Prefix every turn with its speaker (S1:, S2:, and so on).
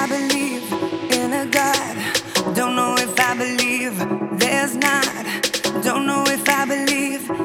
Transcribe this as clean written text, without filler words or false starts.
S1: I believe in a God. Don't know if I believe there's not. Don't know if I believe